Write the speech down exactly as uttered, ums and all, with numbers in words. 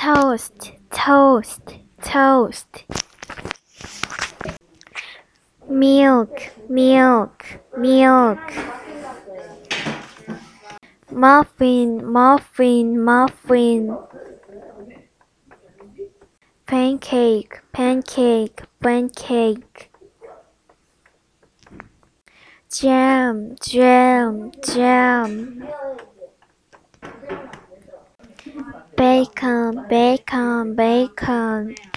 toast, toast, toast. Milk, milk, milk. Muffin, muffin, muffin. Pancake, pancake, pancake. Jam, jam, jam. Bacon, bacon, bacon.